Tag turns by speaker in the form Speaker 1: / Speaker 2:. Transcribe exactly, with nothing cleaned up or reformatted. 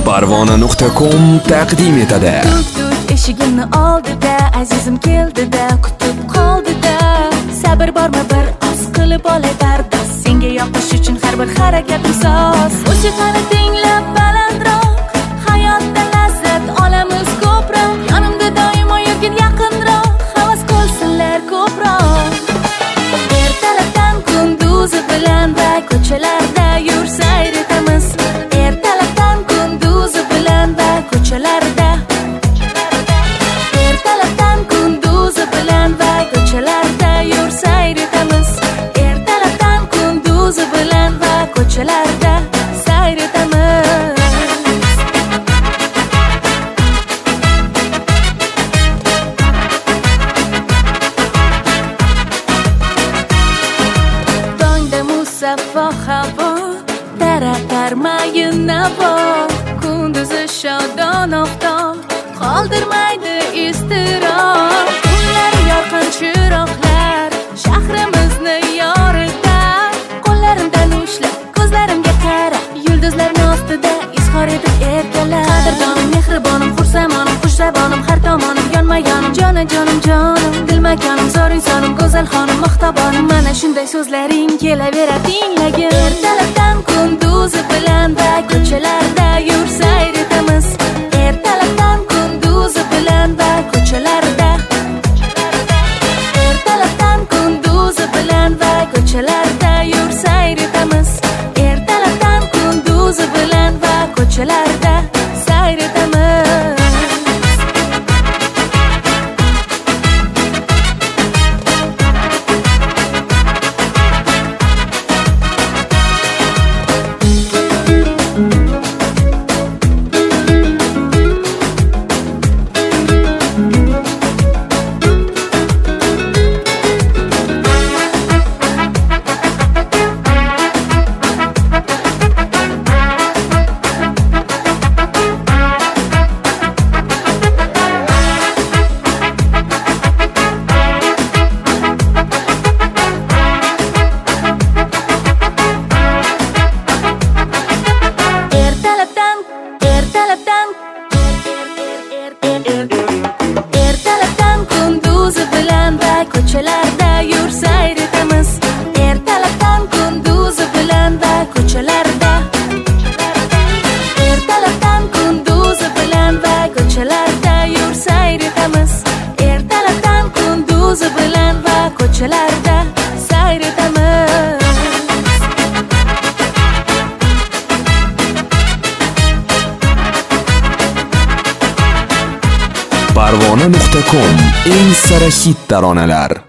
Speaker 1: Parvona nuqta com taqdim etadi.
Speaker 2: Tuk tuk eshigimni oldida azizim keldida, kutib qoldida. Sabr bormi bir oz qilib olay bardosh, senga yoqish uchun har bir harakatim soz. Musiqani tinglab balandroq, hayotda lazzat olamiz ko'proq. Yonimda doimo yurgin yaqinroq, havas qilsinlar ko'proq. Ertalabdan kunduzi bilan va ko'chalarda yur sayr etamiz. Ertalabdan kunduzi bilan va ko'chalarda. Ertalabdan kunduzi bilan va ko'chalarda yur sayr etamiz. Ertalabdan kunduzi bilan va ko'chalarda sayr etamiz. Tongda musaffo havo, taratar mayin navo, kunduzi shodon oftob qoldirmaydi iztirob. Kunlar yorqin chiroqlar shahrimizni yoritar. Qo'llarimdan ushlab ko'zlarimga qara, yulduzlarning ostida izhor etib erkalar. Qadrdonim, mehribonim, xursamonim, xushzabonim, har tomonim yonma-yonim, joni jonim jonim, dilmakanim, zo'r insonim, go'zal xonim, maqtabonim. Mana shunday so'zlaring kelaverar tinglagin. Ertalabdan kunduzi bilan va ko'chalarda yur sayr etamiz. Ertalabdan kunduzi bilan va ko'chalarda. Ertalabdan kunduzi bilan va ko'chalarda yur sayr etamiz. Ertalabdan kunduzi bilan va ko'chalarda sayr etamiz. Ertalabdan kunduzi bilan va ko'chalarda yur sayr etamiz. Ertalabdan kunduzi bilan va ko'chalarda. Ertalabdan kunduzi bilan va ko'chalarda yur sayr etamiz. Ertalabdan kunduzi bilan va ko'chalarda sayr etamiz.
Speaker 1: Parvona nuqta com eng sara hit taronalar.